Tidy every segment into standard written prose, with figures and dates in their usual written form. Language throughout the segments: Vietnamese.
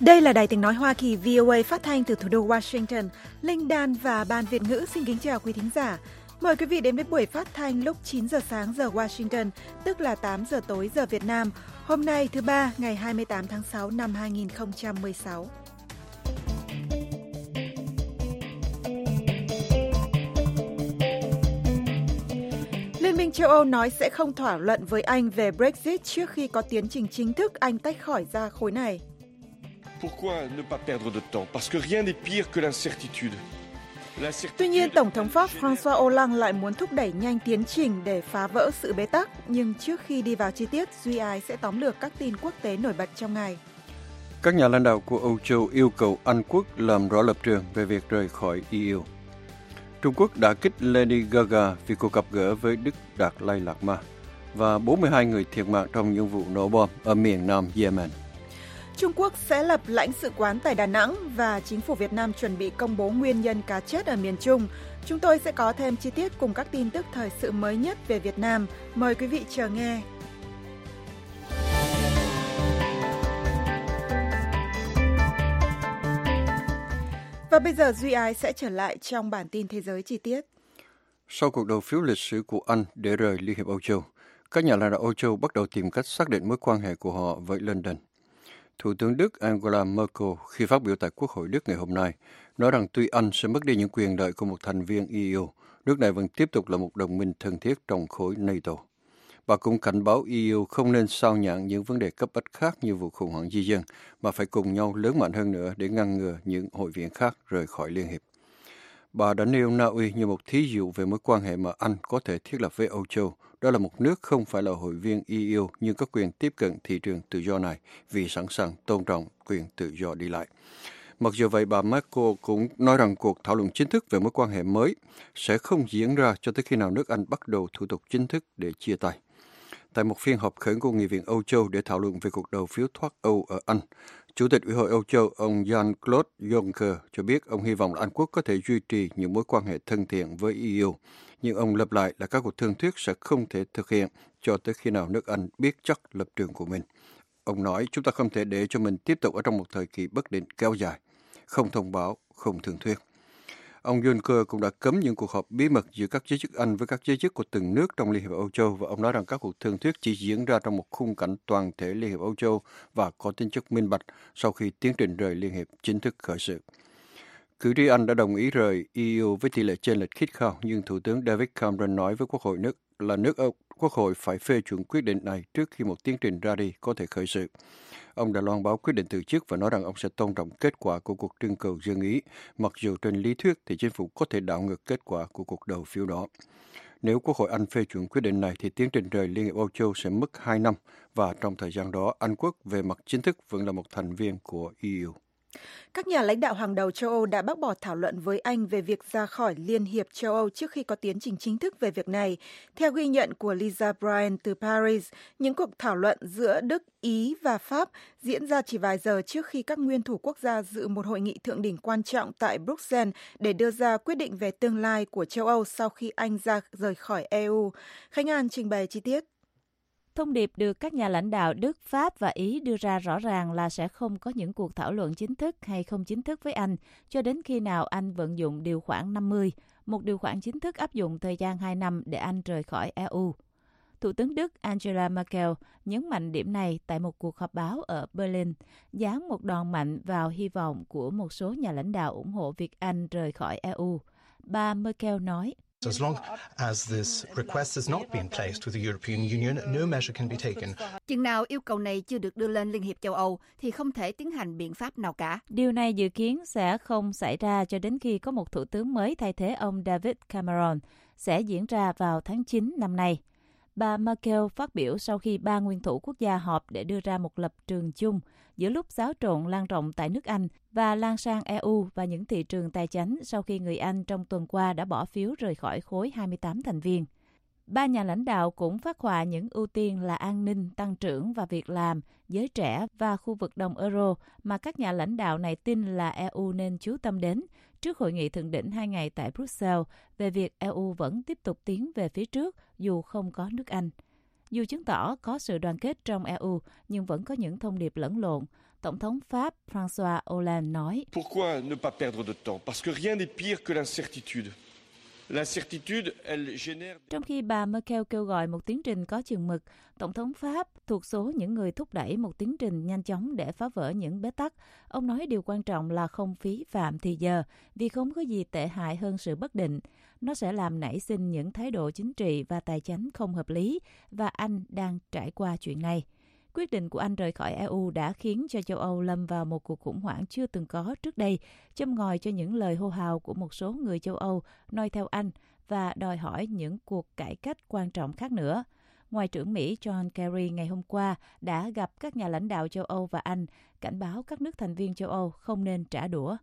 Đây là Đài Tiếng Nói Hoa Kỳ VOA phát thanh từ thủ đô Washington. Linh Dan và Ban Việt ngữ xin kính chào quý thính giả. Mời quý vị đến với buổi phát thanh lúc 9 giờ sáng giờ Washington, tức là 8 giờ tối giờ Việt Nam. Hôm nay thứ Ba, ngày 28 tháng 6 năm 2016. Liên minh châu Âu nói sẽ không thảo luận với Anh về Brexit trước khi có tiến trình chính thức Anh tách khỏi ra khối này. Tuy nhiên, Tổng thống Pháp François Hollande lại muốn thúc đẩy nhanh tiến trình để phá vỡ sự bế tắc. Nhưng trước khi đi vào chi tiết, Duy Ái sẽ tóm lược các tin quốc tế nổi bật trong ngày. Các nhà lãnh đạo của Âu Châu yêu cầu Anh Quốc làm rõ lập trường về việc rời khỏi EU. Trung Quốc đã kích Lady Gaga vì cuộc gặp gỡ với Đức Đạt Lai Lạt Ma. Và 42 người thiệt mạng trong những vụ nổ bom ở miền Nam Yemen. Trung Quốc sẽ lập lãnh sự quán tại Đà Nẵng và chính phủ Việt Nam chuẩn bị công bố nguyên nhân cá chết ở miền Trung. Chúng tôi sẽ có thêm chi tiết cùng các tin tức thời sự mới nhất về Việt Nam. Mời quý vị chờ nghe. Và bây giờ Duy Ái sẽ trở lại trong bản tin thế giới chi tiết. Sau cuộc đầu phiếu lịch sử của Anh để rời Liên hiệp Âu Châu, các nhà lãnh đạo Âu Châu bắt đầu tìm cách xác định mối quan hệ của họ với London. Thủ tướng Đức Angela Merkel khi phát biểu tại Quốc hội Đức ngày hôm nay nói rằng tuy Anh sẽ mất đi những quyền lợi của một thành viên EU, nước này vẫn tiếp tục là một đồng minh thân thiết trong khối NATO. Bà cũng cảnh báo EU không nên sao nhãng những vấn đề cấp bách khác như vụ khủng hoảng di dân, mà phải cùng nhau lớn mạnh hơn nữa để ngăn ngừa những hội viên khác rời khỏi Liên hiệp. Bà đã nêu Na Uy như một thí dụ về mối quan hệ mà Anh có thể thiết lập với Âu Châu. Đó là một nước không phải là hội viên EU nhưng có quyền tiếp cận thị trường tự do này vì sẵn sàng tôn trọng quyền tự do đi lại. Mặc dù vậy, bà Merkel cũng nói rằng cuộc thảo luận chính thức về mối quan hệ mới sẽ không diễn ra cho tới khi nào nước Anh bắt đầu thủ tục chính thức để chia tay. Tại một phiên họp khẩn của Nghị viện Âu Châu để thảo luận về cuộc đầu phiếu thoát Âu ở Anh, Chủ tịch Ủy hội Âu Châu, ông Jean-Claude Juncker cho biết ông hy vọng là Anh Quốc có thể duy trì những mối quan hệ thân thiện với EU, nhưng ông lặp lại là các cuộc thương thuyết sẽ không thể thực hiện cho tới khi nào nước Anh biết chắc lập trường của mình. Ông nói, chúng ta không thể để cho mình tiếp tục ở trong một thời kỳ bất định kéo dài, không thông báo, không thương thuyết. Ông Juncker cũng đã cấm những cuộc họp bí mật giữa các giới chức Anh với các giới chức của từng nước trong Liên hiệp Âu Châu, và ông nói rằng các cuộc thương thuyết chỉ diễn ra trong một khung cảnh toàn thể Liên hiệp Âu Châu và có tính chất minh bạch sau khi tiến trình rời Liên hiệp chính thức khởi sự. Cử tri Anh đã đồng ý rời EU với tỷ lệ chênh lệch khít khao, nhưng Thủ tướng David Cameron nói với Quốc hội Quốc hội phải phê chuẩn quyết định này trước khi một tiến trình ra đi có thể khởi sự. Ông đã loan báo quyết định từ chức và nói rằng ông sẽ tôn trọng kết quả của cuộc trưng cầu dân ý, mặc dù trên lý thuyết thì chính phủ có thể đảo ngược kết quả của cuộc đầu phiếu đó. Nếu Quốc hội Anh phê chuẩn quyết định này thì tiến trình rời Liên hiệp Âu Châu sẽ mất 2 năm và trong thời gian đó Anh Quốc về mặt chính thức vẫn là một thành viên của EU. Các nhà lãnh đạo hàng đầu châu Âu đã bác bỏ thảo luận với Anh về việc ra khỏi Liên hiệp châu Âu trước khi có tiến trình chính thức về việc này. Theo ghi nhận của Lisa Bryan từ Paris, những cuộc thảo luận giữa Đức, Ý và Pháp diễn ra chỉ vài giờ trước khi các nguyên thủ quốc gia dự một hội nghị thượng đỉnh quan trọng tại Bruxelles để đưa ra quyết định về tương lai của châu Âu sau khi Anh rời khỏi EU. Khánh An trình bày chi tiết. Thông điệp được các nhà lãnh đạo Đức, Pháp và Ý đưa ra rõ ràng là sẽ không có những cuộc thảo luận chính thức hay không chính thức với Anh cho đến khi nào Anh vận dụng điều khoản 50, một điều khoản chính thức áp dụng thời gian 2 năm để Anh rời khỏi EU. Thủ tướng Đức Angela Merkel nhấn mạnh điểm này tại một cuộc họp báo ở Berlin, giáng một đòn mạnh vào hy vọng của một số nhà lãnh đạo ủng hộ việc Anh rời khỏi EU. Bà Merkel nói, As long as this request has not been placed with the European Union, no measure can be taken. Chừng nào yêu cầu này chưa được đưa lên Liên hiệp châu Âu thì không thể tiến hành biện pháp nào cả. Điều này dự kiến sẽ không xảy ra cho đến khi có một thủ tướng mới thay thế ông David Cameron, sẽ diễn ra vào tháng 9 năm nay. Bà Merkel phát biểu sau khi 3 nguyên thủ quốc gia họp để đưa ra một lập trường chung giữa lúc xáo trộn lan rộng tại nước Anh và lan sang EU và những thị trường tài chánh sau khi người Anh trong tuần qua đã bỏ phiếu rời khỏi khối 28 thành viên. Ba nhà lãnh đạo cũng phác họa những ưu tiên là an ninh, tăng trưởng và việc làm, giới trẻ và khu vực đồng euro mà các nhà lãnh đạo này tin là EU nên chú tâm đến trước hội nghị thượng đỉnh 2 ngày tại Bruxelles về việc EU vẫn tiếp tục tiến về phía trước dù không có nước Anh. Dù chứng tỏ có sự đoàn kết trong EU nhưng vẫn có những thông điệp lẫn lộn. Tổng thống Pháp François Hollande nói. Pourquoi ne pas perdre de temps? Parce que rien n'est pire que l'incertitude. Trong khi bà Merkel kêu gọi một tiến trình có chừng mực, Tổng thống Pháp thuộc số những người thúc đẩy một tiến trình nhanh chóng để phá vỡ những bế tắc. Ông nói điều quan trọng là không phí phạm thì giờ, vì không có gì tệ hại hơn sự bất định. Nó sẽ làm nảy sinh những thái độ chính trị và tài chánh không hợp lý, và Anh đang trải qua chuyện này. Quyết định của Anh rời khỏi EU đã khiến cho châu Âu lâm vào một cuộc khủng hoảng chưa từng có trước đây, châm ngòi cho những lời hô hào của một số người châu Âu noi theo Anh và đòi hỏi những cuộc cải cách quan trọng khác nữa. Ngoại trưởng Mỹ John Kerry ngày hôm qua đã gặp các nhà lãnh đạo châu Âu và Anh, cảnh báo các nước thành viên châu Âu không nên trả đũa.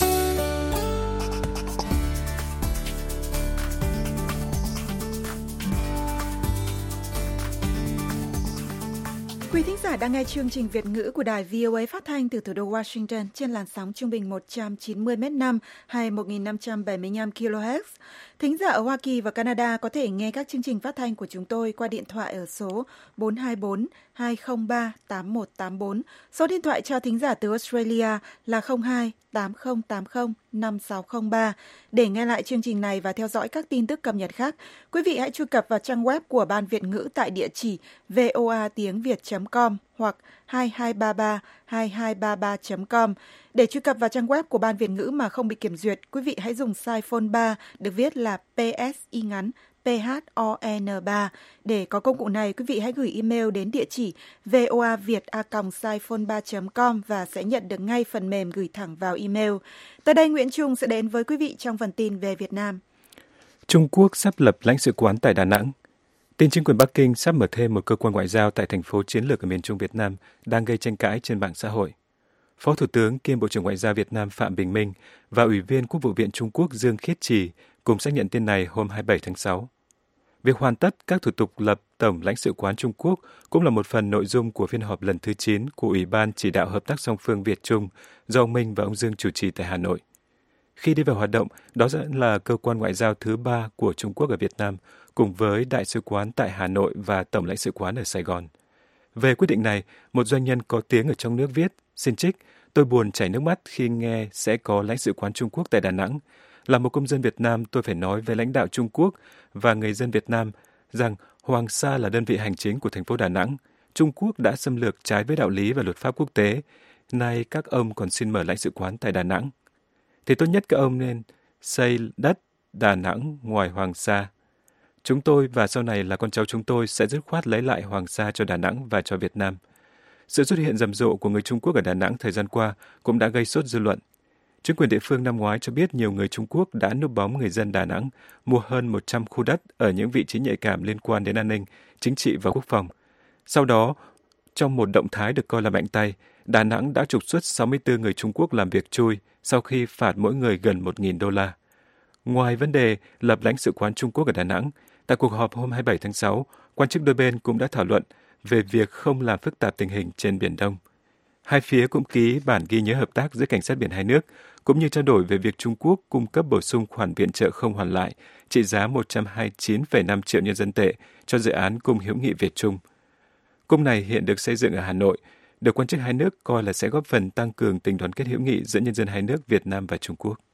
Quý thính giả đang nghe chương trình Việt ngữ của đài VOA phát thanh từ thủ đô Washington trên làn sóng trung bình 190m/5 hay 1575 kHz. Thính giả ở Hoa Kỳ và Canada có thể nghe các chương trình phát thanh của chúng tôi qua điện thoại ở số 424 203 8184. Số điện thoại cho thính giả từ Australia là 02 8080 5603. Để nghe lại chương trình này và theo dõi các tin tức cập nhật khác, quý vị hãy truy cập vào trang web của Ban Việt ngữ tại địa chỉ voatiengviet.com hoặc 2233-2233.com. Để truy cập vào trang web của Ban Việt ngữ mà không bị kiểm duyệt, quý vị hãy dùng size phone 3 được viết là PSI ngắn PHON3. Để có công cụ này, quý vị hãy gửi email đến địa chỉ voaviet@siphone3.com và sẽ nhận được ngay phần mềm gửi thẳng vào email. Tới đây, Nguyễn Trung sẽ đến với quý vị trong phần tin về Việt Nam. Trung Quốc sắp lập lãnh sự quán tại Đà Nẵng. Tin chính quyền Bắc Kinh sắp mở thêm một cơ quan ngoại giao tại thành phố chiến lược ở miền Trung Việt Nam đang gây tranh cãi trên mạng xã hội. Phó Thủ tướng kiêm Bộ trưởng Ngoại giao Việt Nam Phạm Bình Minh và Ủy viên Quốc vụ viện Trung Quốc Dương Khiết Trì cùng xác nhận tin này hôm 27 tháng 6. Việc hoàn tất các thủ tục lập Tổng lãnh sự quán Trung Quốc cũng là một phần nội dung của phiên họp lần thứ 9 của Ủy ban Chỉ đạo Hợp tác song phương Việt-Trung do ông Minh và ông Dương chủ trì tại Hà Nội. Khi đi vào hoạt động, đó sẽ là cơ quan ngoại giao thứ 3 của Trung Quốc ở Việt Nam, cùng với Đại sứ quán tại Hà Nội và Tổng lãnh sự quán ở Sài Gòn. Về quyết định này, một doanh nhân có tiếng ở trong nước viết, xin trích, tôi buồn chảy nước mắt khi nghe sẽ có lãnh sự quán Trung Quốc tại Đà Nẵng. Là một công dân Việt Nam, tôi phải nói với lãnh đạo Trung Quốc và người dân Việt Nam rằng Hoàng Sa là đơn vị hành chính của thành phố Đà Nẵng. Trung Quốc đã xâm lược trái với đạo lý và luật pháp quốc tế. Nay các ông còn xin mở lãnh sự quán tại Đà Nẵng. Thì tốt nhất các ông nên xây đất Đà Nẵng ngoài Hoàng Sa. Chúng tôi và sau này là con cháu chúng tôi sẽ dứt khoát lấy lại Hoàng Sa cho Đà Nẵng và cho Việt Nam. Sự xuất hiện rầm rộ của người Trung Quốc ở Đà Nẵng thời gian qua cũng đã gây sốt dư luận. Chính quyền địa phương năm ngoái cho biết nhiều người Trung Quốc đã núp bóng người dân Đà Nẵng mua hơn 100 khu đất ở những vị trí nhạy cảm liên quan đến an ninh, chính trị và quốc phòng. Sau đó, trong một động thái được coi là mạnh tay, Đà Nẵng đã trục xuất 64 người Trung Quốc làm việc chui sau khi phạt mỗi người gần 1.000 đô la. Ngoài vấn đề lập lãnh sự quán Trung Quốc ở Đà Nẵng, tại cuộc họp hôm 27 tháng 6, quan chức đôi bên cũng đã thảo luận về việc không làm phức tạp tình hình trên Biển Đông. Hai phía cũng ký bản ghi nhớ hợp tác giữa cảnh sát biển hai nước, cũng như trao đổi về việc Trung Quốc cung cấp bổ sung khoản viện trợ không hoàn lại trị giá 129,5 triệu nhân dân tệ cho dự án Cung hữu nghị Việt-Trung. Cung này hiện được xây dựng ở Hà Nội, được quan chức hai nước coi là sẽ góp phần tăng cường tình đoàn kết hữu nghị giữa nhân dân hai nước Việt Nam và Trung Quốc.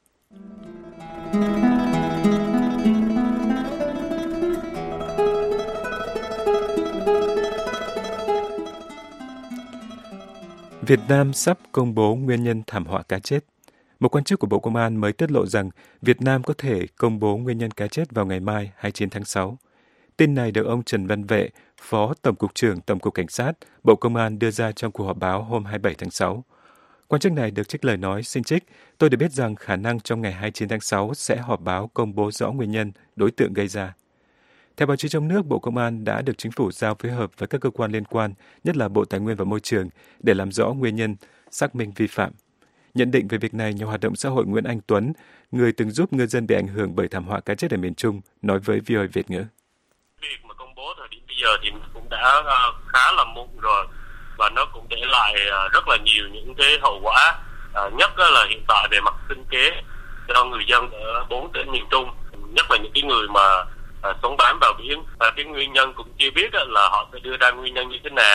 Việt Nam sắp công bố nguyên nhân thảm họa cá chết. Một quan chức của Bộ Công an mới tiết lộ rằng Việt Nam có thể công bố nguyên nhân cá chết vào ngày mai 29 tháng 6. Tin này được ông Trần Văn Vệ, Phó Tổng cục trưởng Tổng cục Cảnh sát, Bộ Công an đưa ra trong cuộc họp báo hôm 27 tháng 6. Quan chức này được trích lời nói, xin trích, tôi được biết rằng khả năng trong ngày 29 tháng 6 sẽ họp báo công bố rõ nguyên nhân, đối tượng gây ra. Theo báo chí trong nước, Bộ Công an đã được Chính phủ giao phối hợp với các cơ quan liên quan, nhất là Bộ Tài nguyên và Môi trường, để làm rõ nguyên nhân, xác minh vi phạm. Nhận định về việc này, nhà hoạt động xã hội Nguyễn Anh Tuấn, người từng giúp ngư dân bị ảnh hưởng bởi thảm họa cá chết ở miền Trung, nói với VOA Việt ngữ. Việc mà công bố thời điểm bây giờ thì cũng đã khá là muộn rồi, và nó cũng để lại rất là nhiều những cái hậu quả, nhất là hiện tại về mặt sinh kế cho người dân ở 4 tỉnh miền Trung, nhất là những cái người mà sống bám vào biển. Và cái nguyên nhân cũng chưa biết là họ sẽ đưa ra nguyên nhân như thế nào.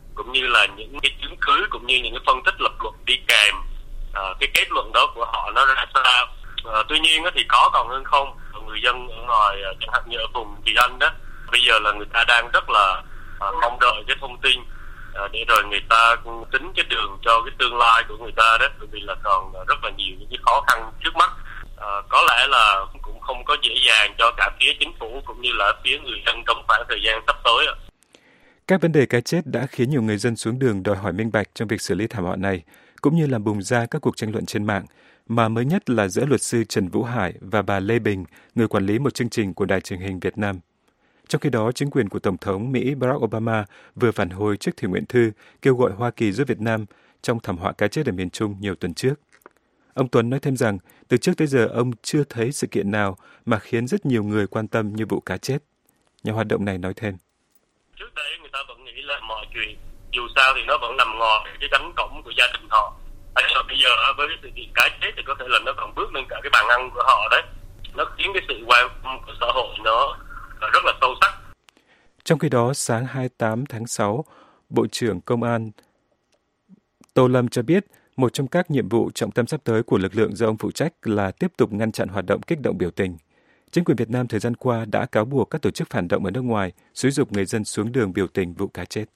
cũng như là những cái chứng cứ cũng như những cái phân tích lập luận đi kèm cái kết luận đó của họ nó ra sao. Tuy nhiên thì có còn hơn không. Người dân ở ngoài chẳng hạn như ở vùng Kỳ Anh đó, bây giờ là người ta đang rất là mong đợi cái thông tin để rồi người ta tính cái đường cho cái tương lai của người ta đó, bởi vì là còn rất là nhiều những cái khó khăn trước mắt. Có lẽ là cũng không có dễ dàng cho cả phía chính phủ cũng như là phía người dân trong khoảng thời gian sắp tới. Các vấn đề cái chết đã khiến nhiều người dân xuống đường đòi hỏi minh bạch trong việc xử lý thảm họa này, cũng như làm bùng ra các cuộc tranh luận trên mạng, mà mới nhất là giữa luật sư Trần Vũ Hải và bà Lê Bình, người quản lý một chương trình của Đài Truyền hình Việt Nam. Trong khi đó, chính quyền của Tổng thống Mỹ Barack Obama vừa phản hồi trước thỉnh nguyện thư kêu gọi Hoa Kỳ giúp Việt Nam trong thảm họa cá chết ở miền Trung nhiều tuần trước. Ông Tuấn nói thêm rằng, từ trước tới giờ ông chưa thấy sự kiện nào mà khiến rất nhiều người quan tâm như vụ cá chết. Nhà hoạt động này nói thêm. Trước đây người ta vẫn nghĩ là mọi chuyện dù sao thì nó vẫn nằm ngoài cái cánh cổng của gia đình họ. Bây giờ với sự kiện cá chết thì có thể là nó còn bước lên cả cái bàn ăn của họ đấy. Nó khiến cái sự quan tâm của xã hội nó rất là sâu sắc. Trong khi đó, sáng 28 tháng 6, Bộ trưởng Công an Tô Lâm cho biết một trong các nhiệm vụ trọng tâm sắp tới của lực lượng do ông phụ trách là tiếp tục ngăn chặn hoạt động kích động biểu tình. Chính quyền Việt Nam thời gian qua đã cáo buộc các tổ chức phản động ở nước ngoài xúi giục người dân xuống đường biểu tình vụ cá chết.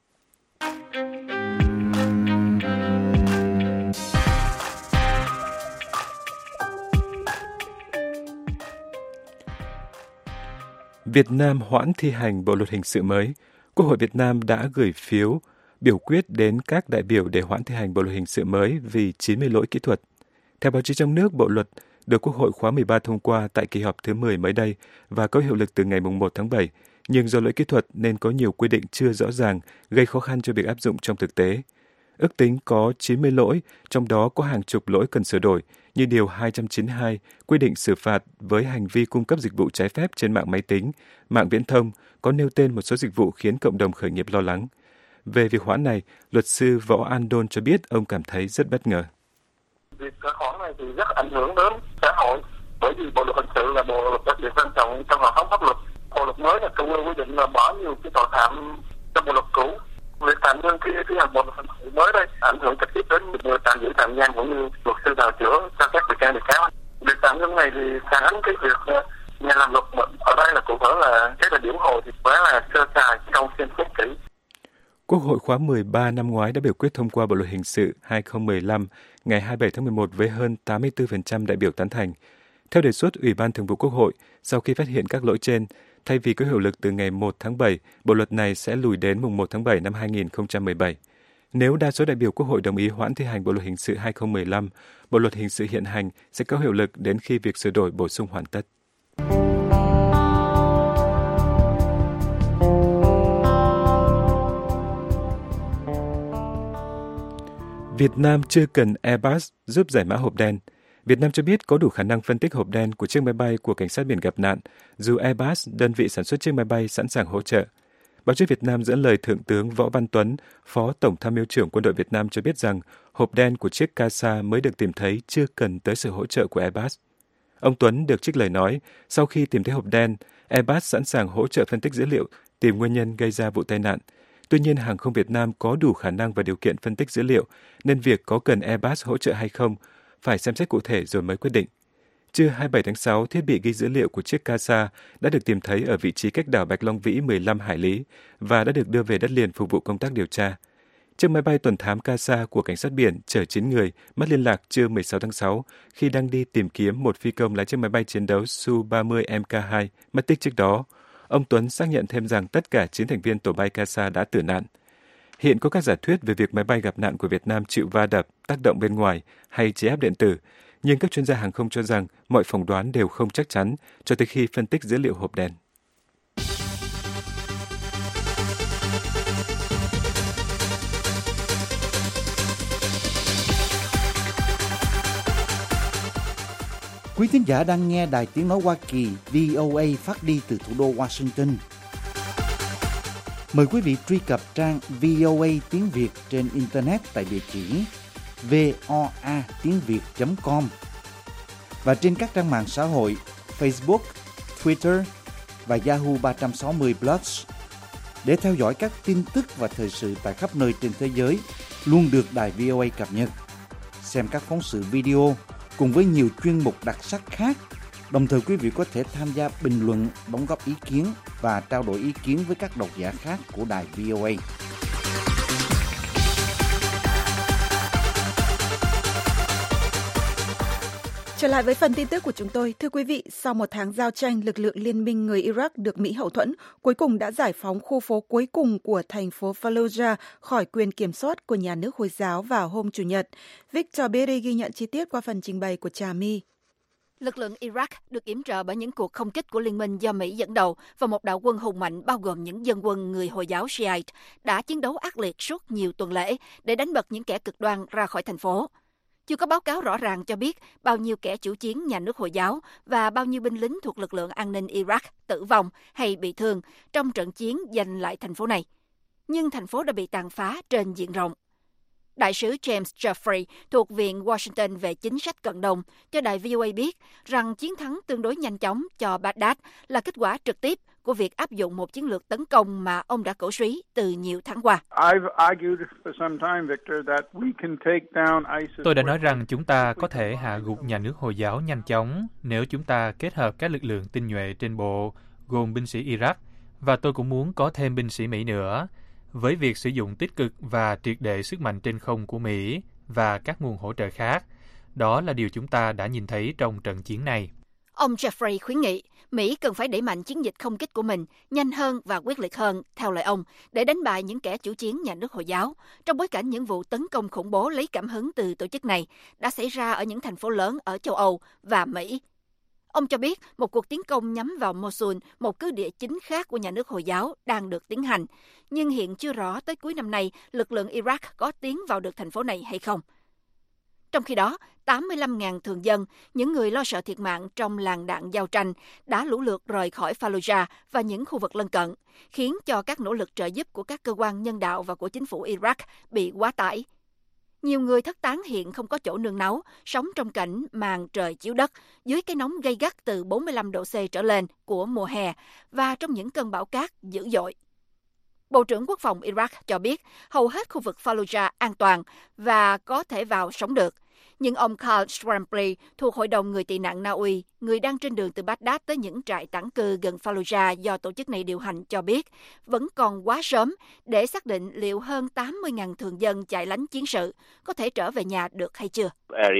Việt Nam hoãn thi hành Bộ luật hình sự mới. Quốc hội Việt Nam đã gửi phiếu biểu quyết đến các đại biểu để hoãn thi hành Bộ luật hình sự mới vì 90 lỗi kỹ thuật. Theo báo chí trong nước, Bộ luật được Quốc hội khóa 13 thông qua tại kỳ họp thứ 10 mới đây và có hiệu lực từ ngày 1 tháng 7, nhưng do lỗi kỹ thuật nên có nhiều quy định chưa rõ ràng, gây khó khăn cho việc áp dụng trong thực tế. Ước tính có 90 lỗi, trong đó có hàng chục lỗi cần sửa đổi, như Điều 292 quy định xử phạt với hành vi cung cấp dịch vụ trái phép trên mạng máy tính, mạng viễn thông, có nêu tên một số dịch vụ khiến cộng đồng khởi nghiệp lo lắng. Về việc hoãn này, luật sư Võ An Đôn cho biết ông cảm thấy rất bất ngờ. Việc hoãn này thì rất ảnh hưởng đến xã hội, bởi vì Bộ luật hình sự là bộ luật đặc biệt quan trọng trong hệ thống pháp luật. Bộ luật mới là Trung ương quy định là bỏ nhiều cái tội phạm trong bộ luật cũ. Việc tạm ngưng khi thi hành bộ luật hình sự mới đây ảnh hưởng trực tiếp đến người tạm giữ tạm giam cũng như luật sư bào chữa cho các bị can bị cáo. Việc tạm ngưng này thì phản ánh cái việc nhà làm luật ở đây là cụ thể là cái là điểm hồ thì quá là sơ sài trong xem xét kỹ. Quốc hội khóa 13 năm ngoái đã biểu quyết thông qua Bộ luật hình sự 2015 ngày 27 tháng 11 với hơn 84% đại biểu tán thành. Theo đề xuất Ủy ban Thường vụ Quốc hội, sau khi phát hiện các lỗi trên, thay vì có hiệu lực từ ngày 1 tháng 7, bộ luật này sẽ lùi đến mùng 1 tháng 7 năm 2017. Nếu đa số đại biểu Quốc hội đồng ý hoãn thi hành Bộ luật hình sự 2015, Bộ luật hình sự hiện hành sẽ có hiệu lực đến khi việc sửa đổi bổ sung hoàn tất. Việt Nam chưa cần Airbus giúp giải mã hộp đen. Việt Nam cho biết có đủ khả năng phân tích hộp đen của chiếc máy bay của cảnh sát biển gặp nạn, dù Airbus, đơn vị sản xuất chiếc máy bay, sẵn sàng hỗ trợ. Báo chí Việt Nam dẫn lời Thượng tướng Võ Văn Tuấn, Phó Tổng tham mưu trưởng Quân đội Việt Nam cho biết rằng hộp đen của chiếc CASA mới được tìm thấy chưa cần tới sự hỗ trợ của Airbus. Ông Tuấn được trích lời nói, sau khi tìm thấy hộp đen, Airbus sẵn sàng hỗ trợ phân tích dữ liệu, tìm nguyên nhân gây ra vụ tai nạn. Tuy nhiên, hàng không Việt Nam có đủ khả năng và điều kiện phân tích dữ liệu, nên việc có cần Airbus hỗ trợ hay không phải xem xét cụ thể rồi mới quyết định. Trưa 27 tháng 6, thiết bị ghi dữ liệu của chiếc CASA đã được tìm thấy ở vị trí cách đảo Bạch Long Vĩ 15 hải lý và đã được đưa về đất liền phục vụ công tác điều tra. Chiếc máy bay tuần thám CASA của cảnh sát biển chở 9 người mất liên lạc trưa 16 tháng 6 khi đang đi tìm kiếm một phi công lái chiếc máy bay chiến đấu Su-30 Mk2 mất tích trước đó. Ông Tuấn xác nhận thêm rằng tất cả 9 thành viên tổ bay CASA đã tử nạn. Hiện có các giả thuyết về việc máy bay gặp nạn của Việt Nam chịu va đập, tác động bên ngoài hay chế áp điện tử, nhưng các chuyên gia hàng không cho rằng mọi phỏng đoán đều không chắc chắn cho tới khi phân tích dữ liệu hộp đen. Quý thính giả đang nghe Đài Tiếng Nói Hoa Kỳ VOA phát đi từ thủ đô Washington. Mời quý vị truy cập trang VOA tiếng Việt trên Internet tại địa chỉ voatiengviet.com và trên các trang mạng xã hội Facebook, Twitter và Yahoo 360 Plus. Để theo dõi các tin tức và thời sự tại khắp nơi trên thế giới, luôn được đài VOA cập nhật. Xem các phóng sự video cùng với nhiều chuyên mục đặc sắc khác. Đồng thời quý vị có thể tham gia bình luận, đóng góp ý kiến và trao đổi ý kiến với các độc giả khác của đài VOA. Trở lại với phần tin tức của chúng tôi. Thưa quý vị, sau một tháng giao tranh, lực lượng liên minh người Iraq được Mỹ hậu thuẫn cuối cùng đã giải phóng khu phố cuối cùng của thành phố Fallujah khỏi quyền kiểm soát của nhà nước Hồi giáo vào hôm Chủ nhật. Victor Berry ghi nhận chi tiết qua phần trình bày của Trà My. Lực lượng Iraq được yểm trợ bởi những cuộc không kích của liên minh do Mỹ dẫn đầu và một đạo quân hùng mạnh bao gồm những dân quân người Hồi giáo Shiite đã chiến đấu ác liệt suốt nhiều tuần lễ để đánh bật những kẻ cực đoan ra khỏi thành phố. Chưa có báo cáo rõ ràng cho biết bao nhiêu kẻ chủ chiến nhà nước Hồi giáo và bao nhiêu binh lính thuộc lực lượng an ninh Iraq tử vong hay bị thương trong trận chiến giành lại thành phố này. Nhưng thành phố đã bị tàn phá trên diện rộng. Đại sứ James Jeffrey thuộc Viện Washington về chính sách cận Đông cho đài VOA biết rằng chiến thắng tương đối nhanh chóng cho Baghdad là kết quả trực tiếp của việc áp dụng một chiến lược tấn công mà ông đã cổ suý từ nhiều tháng qua. Tôi đã nói rằng chúng ta có thể hạ gục nhà nước Hồi giáo nhanh chóng nếu chúng ta kết hợp các lực lượng tinh nhuệ trên bộ, gồm binh sĩ Iraq, và tôi cũng muốn có thêm binh sĩ Mỹ nữa. Với việc sử dụng tích cực và triệt để sức mạnh trên không của Mỹ và các nguồn hỗ trợ khác, đó là điều chúng ta đã nhìn thấy trong trận chiến này. Ông Jeffrey khuyến nghị Mỹ cần phải đẩy mạnh chiến dịch không kích của mình nhanh hơn và quyết liệt hơn, theo lời ông, để đánh bại những kẻ chủ chiến nhà nước Hồi giáo, trong bối cảnh những vụ tấn công khủng bố lấy cảm hứng từ tổ chức này đã xảy ra ở những thành phố lớn ở châu Âu và Mỹ. Ông cho biết một cuộc tiến công nhắm vào Mosul, một cứ địa chính khác của nhà nước Hồi giáo, đang được tiến hành, nhưng hiện chưa rõ tới cuối năm nay lực lượng Iraq có tiến vào được thành phố này hay không. Trong khi đó, 85.000 thường dân, những người lo sợ thiệt mạng trong làn đạn giao tranh, đã lũ lượt rời khỏi Fallujah và những khu vực lân cận, khiến cho các nỗ lực trợ giúp của các cơ quan nhân đạo và của chính phủ Iraq bị quá tải. Nhiều người thất tán hiện không có chỗ nương náu, sống trong cảnh màn trời chiếu đất, dưới cái nóng gay gắt từ 45 độ C trở lên của mùa hè và trong những cơn bão cát dữ dội. Bộ trưởng Quốc phòng Iraq cho biết hầu hết khu vực Fallujah an toàn và có thể vào sống được. Nhưng ông Carl Schrampli thuộc Hội đồng Người tị nạn Na Uy, người đang trên đường từ Baghdad tới những trại tản cư gần Fallujah do tổ chức này điều hành cho biết, vẫn còn quá sớm để xác định liệu hơn 80.000 thường dân chạy lánh chiến sự có thể trở về nhà được hay chưa.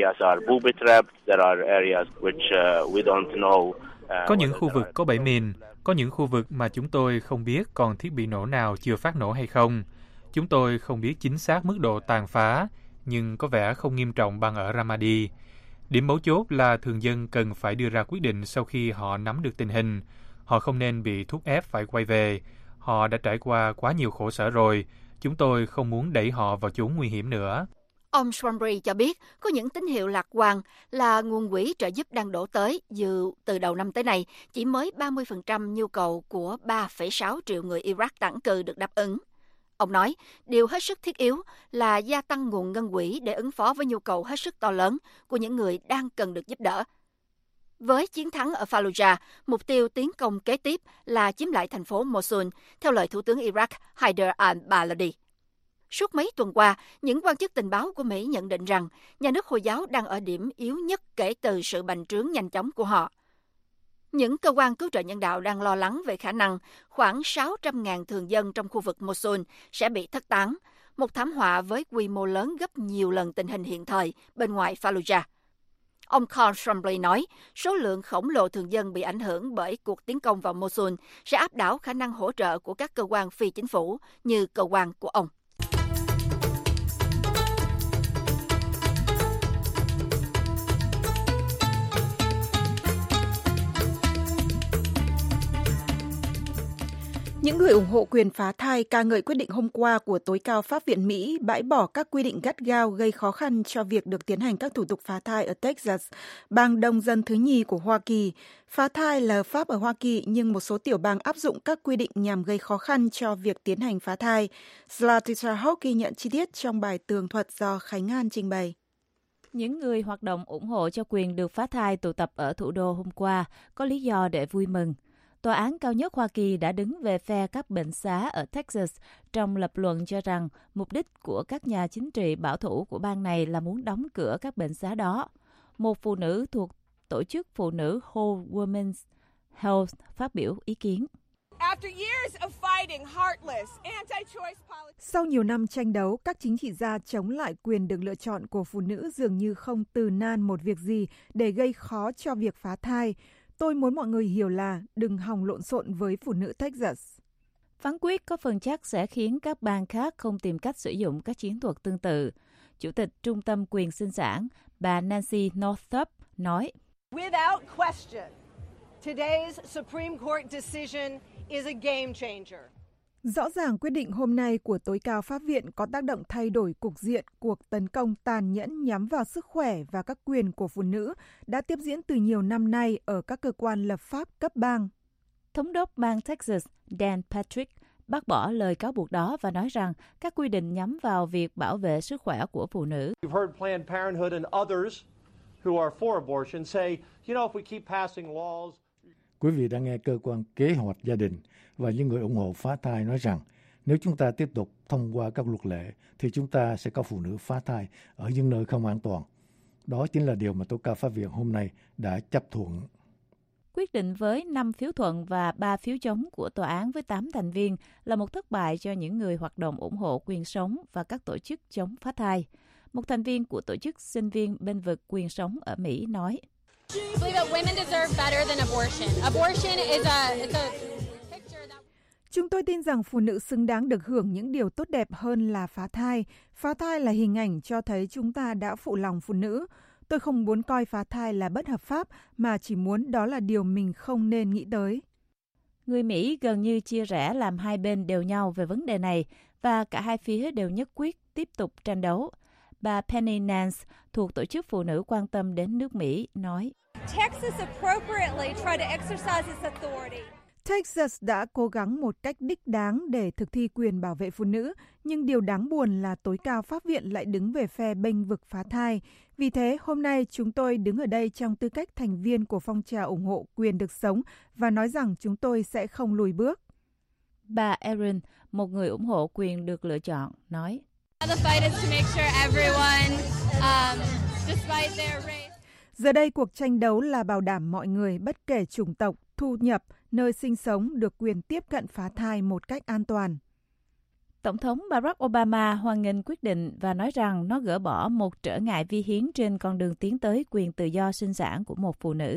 Có những khu vực có bẫy mìn, có những khu vực mà chúng tôi không biết còn thiết bị nổ nào chưa phát nổ hay không. Chúng tôi không biết chính xác mức độ tàn phá, nhưng có vẻ không nghiêm trọng bằng ở Ramadi. Điểm mấu chốt là thường dân cần phải đưa ra quyết định sau khi họ nắm được tình hình. Họ không nên bị thúc ép phải quay về. Họ đã trải qua quá nhiều khổ sở rồi. Chúng tôi không muốn đẩy họ vào chốn nguy hiểm nữa. Ông Swansbury cho biết có những tín hiệu lạc quan là nguồn quỹ trợ giúp đang đổ tới dù từ đầu năm tới nay chỉ mới 30% nhu cầu của 3,6 triệu người Iraq tản cư được đáp ứng. Ông nói, điều hết sức thiết yếu là gia tăng nguồn ngân quỹ để ứng phó với nhu cầu hết sức to lớn của những người đang cần được giúp đỡ. Với chiến thắng ở Fallujah, mục tiêu tiến công kế tiếp là chiếm lại thành phố Mosul, theo lời Thủ tướng Iraq Haider al-Baladi. Suốt mấy tuần qua, những quan chức tình báo của Mỹ nhận định rằng nhà nước Hồi giáo đang ở điểm yếu nhất kể từ sự bành trướng nhanh chóng của họ. Những cơ quan cứu trợ nhân đạo đang lo lắng về khả năng khoảng 600.000 thường dân trong khu vực Mosul sẽ bị thất tán, một thảm họa với quy mô lớn gấp nhiều lần tình hình hiện thời bên ngoài Fallujah. Ông Carl Schrampli nói, số lượng khổng lồ thường dân bị ảnh hưởng bởi cuộc tiến công vào Mosul sẽ áp đảo khả năng hỗ trợ của các cơ quan phi chính phủ như cơ quan của ông. Những người ủng hộ quyền phá thai ca ngợi quyết định hôm qua của tối cao Pháp viện Mỹ bãi bỏ các quy định gắt gao gây khó khăn cho việc được tiến hành các thủ tục phá thai ở Texas, bang đông dân thứ nhì của Hoa Kỳ. Phá thai là hợp pháp ở Hoa Kỳ, nhưng một số tiểu bang áp dụng các quy định nhằm gây khó khăn cho việc tiến hành phá thai. Zlatisa Hock ghi nhận chi tiết trong bài tường thuật do Khánh An trình bày. Những người hoạt động ủng hộ cho quyền được phá thai tụ tập ở thủ đô hôm qua có lý do để vui mừng. Tòa án cao nhất Hoa Kỳ đã đứng về phe các bệnh xá ở Texas trong lập luận cho rằng mục đích của các nhà chính trị bảo thủ của bang này là muốn đóng cửa các bệnh xá đó. Một phụ nữ thuộc tổ chức phụ nữ Whole Women's Health phát biểu ý kiến. Sau nhiều năm tranh đấu, các chính trị gia chống lại quyền được lựa chọn của phụ nữ dường như không từ nan một việc gì để gây khó cho việc phá thai. Tôi muốn mọi người hiểu là đừng hòng lộn xộn với phụ nữ Texas. Phán quyết có phần chắc sẽ khiến các bang khác không tìm cách sử dụng các chiến thuật tương tự. Chủ tịch Trung tâm Quyền Sinh sản, bà Nancy Northup nói, Without question, today's Supreme Court decision is a game changer. Rõ ràng quyết định hôm nay của tối cao pháp viện có tác động thay đổi cục diện cuộc tấn công tàn nhẫn nhắm vào sức khỏe và các quyền của phụ nữ đã tiếp diễn từ nhiều năm nay ở các cơ quan lập pháp cấp bang. Thống đốc bang Texas Dan Patrick bác bỏ lời cáo buộc đó và nói rằng các quy định nhắm vào việc bảo vệ sức khỏe của phụ nữ. Quý vị đã nghe cơ quan kế hoạch gia đình và những người ủng hộ phá thai nói rằng nếu chúng ta tiếp tục thông qua các luật lệ thì chúng ta sẽ có phụ nữ phá thai ở những nơi không an toàn. Đó chính là điều mà tối cao pháp viện hôm nay đã chấp thuận. Quyết định với 5 phiếu thuận và 3 phiếu chống của tòa án với 8 thành viên là một thất bại cho những người hoạt động ủng hộ quyền sống và các tổ chức chống phá thai. Một thành viên của tổ chức sinh viên bênh vực quyền sống ở Mỹ nói, Chúng tôi tin rằng phụ nữ xứng đáng được hưởng những điều tốt đẹp hơn là phá thai. Phá thai là hình ảnh cho thấy chúng ta đã phụ lòng phụ nữ. Tôi không muốn coi phá thai là bất hợp pháp, mà chỉ muốn đó là điều mình không nên nghĩ tới. Người Mỹ gần như chia rẽ làm hai bên đều nhau về vấn đề này, và cả hai phía đều nhất quyết tiếp tục tranh đấu. Bà Penny Nance thuộc Tổ chức Phụ nữ quan tâm đến nước Mỹ nói, Texas đã cố gắng một cách đích đáng để thực thi quyền bảo vệ phụ nữ, nhưng điều đáng buồn là tối cao pháp viện lại đứng về phe bênh vực phá thai. Vì thế, hôm nay chúng tôi đứng ở đây trong tư cách thành viên của phong trào ủng hộ quyền được sống và nói rằng chúng tôi sẽ không lùi bước. Bà Erin, một người ủng hộ quyền được lựa chọn, nói, Giờ đây cuộc tranh đấu là bảo đảm mọi người bất kể chủng tộc, thu nhập, nơi sinh sống được quyền tiếp cận phá thai một cách an toàn. Tổng thống Barack Obama hoan nghênh quyết định và nói rằng nó gỡ bỏ một trở ngại vi hiến trên con đường tiến tới quyền tự do sinh sản của một phụ nữ.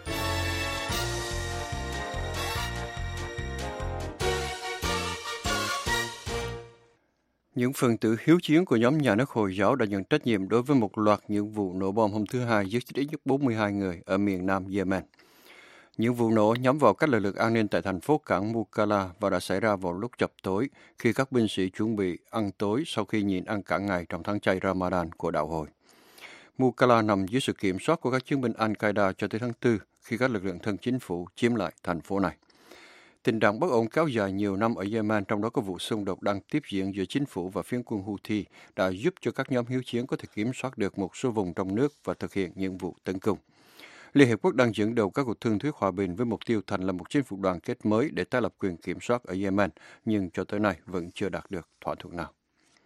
Những phần tử hiếu chiến của nhóm nhà nước Hồi giáo đã nhận trách nhiệm đối với một loạt những vụ nổ bom hôm thứ Hai giết chết ít nhất 42 người ở miền nam Yemen. Những vụ nổ nhắm vào các lực lượng an ninh tại thành phố cảng Mukalla và đã xảy ra vào lúc chập tối khi các binh sĩ chuẩn bị ăn tối sau khi nhịn ăn cả ngày trong tháng chay Ramadan của đạo Hồi. Mukalla nằm dưới sự kiểm soát của các chiến binh Al-Qaeda cho tới tháng 4 khi các lực lượng thân chính phủ chiếm lại thành phố này. Tình trạng bất ổn kéo dài nhiều năm ở Yemen, trong đó có vụ xung đột đang tiếp diễn giữa chính phủ và phiến quân Houthi, đã giúp cho các nhóm hiếu chiến có thể kiểm soát được một số vùng trong nước và thực hiện những vụ tấn công. Liên Hiệp Quốc đang dẫn đầu các cuộc thương thuyết hòa bình với mục tiêu thành lập một chính phủ đoàn kết mới để tái lập quyền kiểm soát ở Yemen, nhưng cho tới nay vẫn chưa đạt được thỏa thuận nào.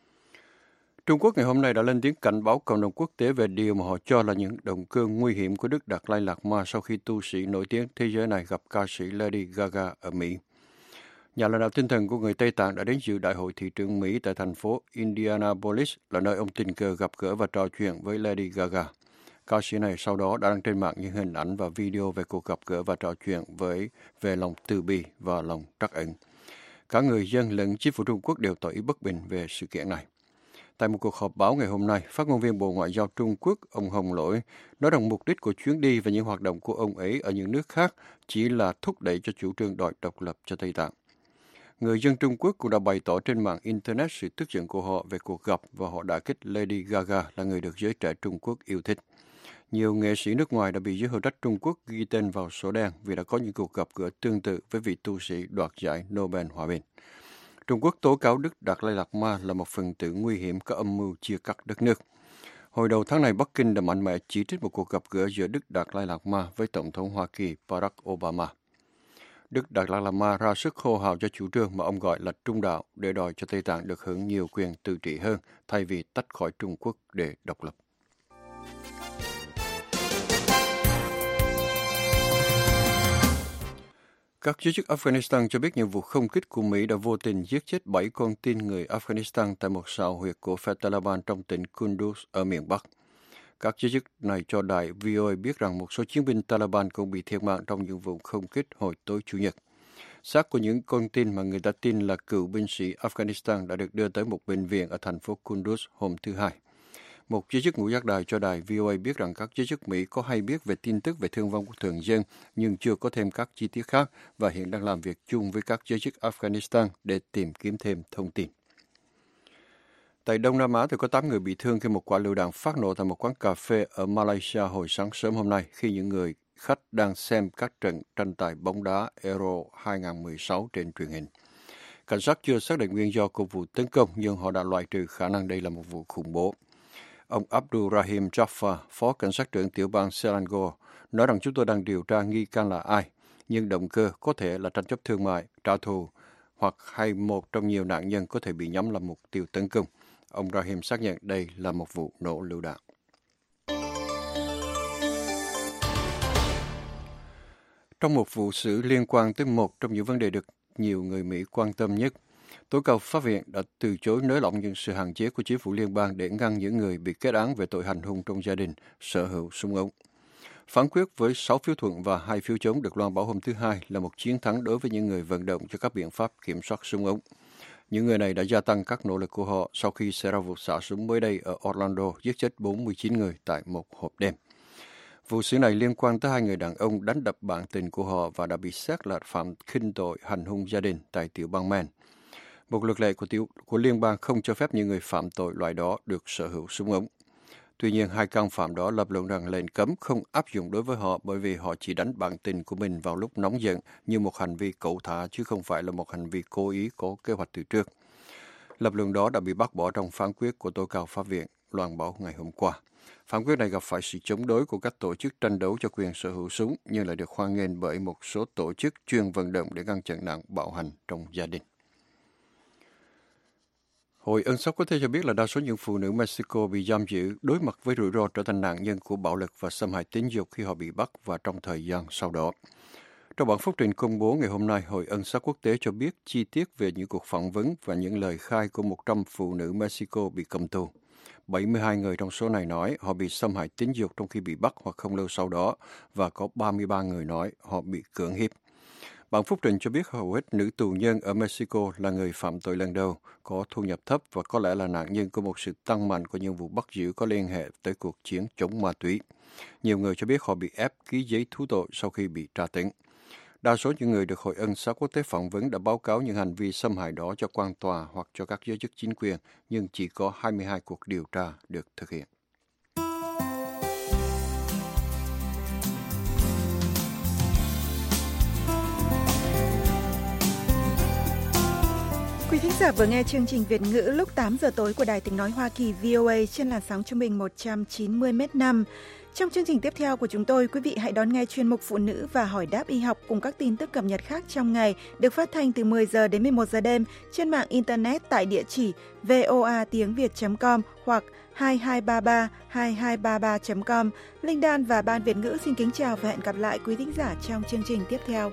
Trung Quốc ngày hôm nay đã lên tiếng cảnh báo cộng đồng quốc tế về điều mà họ cho là những động cơ nguy hiểm của Đức Đạt Lai Lạt Ma sau khi tu sĩ nổi tiếng thế giới này gặp ca sĩ Lady Gaga ở Mỹ. Nhà lãnh đạo tinh thần của người Tây Tạng đã đến dự Đại hội thị trưởng Mỹ tại thành phố Indianapolis, là nơi ông tình cờ gặp gỡ và trò chuyện với Lady Gaga. Ca sĩ này sau đó đã đăng trên mạng những hình ảnh và video về cuộc gặp gỡ và trò chuyện về lòng từ bi và lòng trắc ẩn. Cả người dân lẫn chính phủ Trung Quốc đều tỏ ý bất bình về sự kiện này. Tại một cuộc họp báo ngày hôm nay, phát ngôn viên Bộ Ngoại giao Trung Quốc, ông Hồng Lỗi, nói rằng mục đích của chuyến đi và những hoạt động của ông ấy ở những nước khác chỉ là thúc đẩy cho chủ trương đòi độc lập cho Tây Tạng. Người dân Trung Quốc cũng đã bày tỏ trên mạng Internet sự tức giận của họ về cuộc gặp và họ đã kích Lady Gaga là người được giới trẻ Trung Quốc yêu thích. Nhiều nghệ sĩ nước ngoài đã bị giới hữu trách Trung Quốc ghi tên vào sổ đen vì đã có những cuộc gặp gỡ tương tự với vị tu sĩ đoạt giải Nobel Hòa bình. Trung Quốc tố cáo Đức Đạt Lai Lạt Ma là một phần tử nguy hiểm có âm mưu chia cắt đất nước. Hồi đầu tháng này, Bắc Kinh đã mạnh mẽ chỉ trích một cuộc gặp gỡ giữa Đức Đạt Lai Lạt Ma với Tổng thống Hoa Kỳ Barack Obama. Đức Đạt Lai Lama ra sức hô hào cho chủ trương mà ông gọi là trung đạo để đòi cho Tây Tạng được hưởng nhiều quyền tự trị hơn thay vì tách khỏi Trung Quốc để độc lập. Các giới chức Afghanistan cho biết những vụ không kích của Mỹ đã vô tình giết chết 7 con tin người Afghanistan tại một sào huyệt của phe Taliban trong tỉnh Kunduz ở miền Bắc. Các giới chức này cho đài VOA biết rằng một số chiến binh Taliban cũng bị thiệt mạng trong những vụ không kích hồi tối Chủ nhật. Xác của những con tin mà người ta tin là cựu binh sĩ Afghanistan đã được đưa tới một bệnh viện ở thành phố Kunduz hôm thứ Hai. Một giới chức ngũ giác đài cho đài VOA biết rằng các giới chức Mỹ có hay biết về tin tức về thương vong của thường dân, nhưng chưa có thêm các chi tiết khác và hiện đang làm việc chung với các giới chức Afghanistan để tìm kiếm thêm thông tin. Tại Đông Nam Á, thì có 8 người bị thương khi một quả lựu đạn phát nổ tại một quán cà phê ở Malaysia hồi sáng sớm hôm nay khi những người khách đang xem các trận tranh tài bóng đá Euro 2016 trên truyền hình. Cảnh sát chưa xác định nguyên do của vụ tấn công, nhưng họ đã loại trừ khả năng đây là một vụ khủng bố. Ông Abdul Rahim Jaffar, phó cảnh sát trưởng tiểu bang Selangor, nói rằng chúng tôi đang điều tra nghi can là ai, nhưng động cơ có thể là tranh chấp thương mại, trả thù, hoặc hay một trong nhiều nạn nhân có thể bị nhắm làm mục tiêu tấn công. Ông Rahim xác nhận đây là một vụ nổ lựu đạn. Trong một vụ xử liên quan tới một trong những vấn đề được nhiều người Mỹ quan tâm nhất, Tối cao Pháp viện đã từ chối nới lỏng những sự hạn chế của chính phủ liên bang để ngăn những người bị kết án về tội hành hung trong gia đình sở hữu súng ống. Phán quyết với 6 phiếu thuận và 2 phiếu chống được loan báo hôm thứ Hai là một chiến thắng đối với những người vận động cho các biện pháp kiểm soát súng ống. Những người này đã gia tăng các nỗ lực của họ sau khi xảy ra vụ xả súng mới đây ở Orlando giết chết 49 người tại một hộp đêm. Vụ xử này liên quan tới 2 người đàn ông đánh đập bạn tình của họ và đã bị xét là phạm khinh tội hành hung gia đình tại tiểu bang Maine. Một luật lệ của liên bang không cho phép những người phạm tội loại đó được sở hữu súng ống. Tuy nhiên, 2 can phạm đó lập luận rằng lệnh cấm không áp dụng đối với họ bởi vì họ chỉ đánh bạn tình của mình vào lúc nóng giận như một hành vi cẩu thả chứ không phải là một hành vi cố ý có kế hoạch từ trước. Lập luận đó đã bị bác bỏ trong phán quyết của Tối cao Pháp viện loan báo ngày hôm qua. Phán quyết này gặp phải sự chống đối của các tổ chức tranh đấu cho quyền sở hữu súng nhưng lại được hoan nghênh bởi một số tổ chức chuyên vận động để ngăn chặn nạn bạo hành trong gia đình. Hội ân xá quốc tế cho biết là đa số những phụ nữ Mexico bị giam giữ đối mặt với rủi ro trở thành nạn nhân của bạo lực và xâm hại tính dục khi họ bị bắt và trong thời gian sau đó. Trong bản phúc trình công bố ngày hôm nay, Hội ân xá quốc tế cho biết chi tiết về những cuộc phỏng vấn và những lời khai của 100 phụ nữ Mexico bị cầm tù. 72 người trong số này nói họ bị xâm hại tính dục trong khi bị bắt hoặc không lâu sau đó, và có 33 người nói họ bị cưỡng hiếp. Bản phúc trình cho biết hầu hết nữ tù nhân ở Mexico là người phạm tội lần đầu, có thu nhập thấp và có lẽ là nạn nhân của một sự tăng mạnh của những vụ bắt giữ có liên hệ tới cuộc chiến chống ma túy. Nhiều người cho biết họ bị ép ký giấy thú tội sau khi bị tra tấn. Đa số những người được Hội ân xá quốc tế phỏng vấn đã báo cáo những hành vi xâm hại đó cho quan tòa hoặc cho các giới chức chính quyền, nhưng chỉ có 22 cuộc điều tra được thực hiện. Quý thính giả vừa nghe chương trình Việt ngữ lúc 8 giờ tối của Đài Tiếng nói Hoa Kỳ VOA trên làn sóng trung bình 190 m/5. Trong chương trình tiếp theo của chúng tôi, quý vị hãy đón nghe chuyên mục Phụ nữ và hỏi đáp y học cùng các tin tức cập nhật khác trong ngày được phát thanh từ 10 giờ đến 11 giờ đêm trên mạng Internet tại địa chỉ voatiengviet.com hoặc 2233 Linh Đan và Ban Việt ngữ xin kính chào và hẹn gặp lại quý thính giả trong chương trình tiếp theo.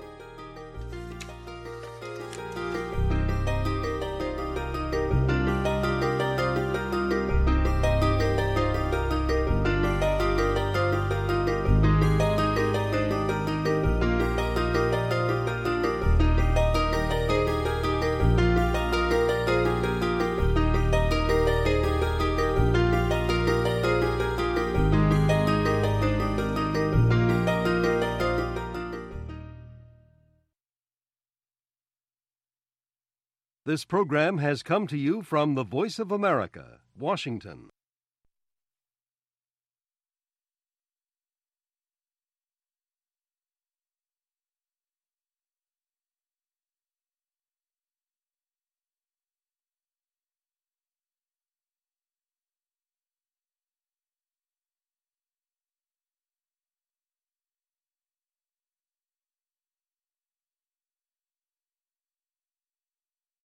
This program has come to you from the Voice of America, Washington.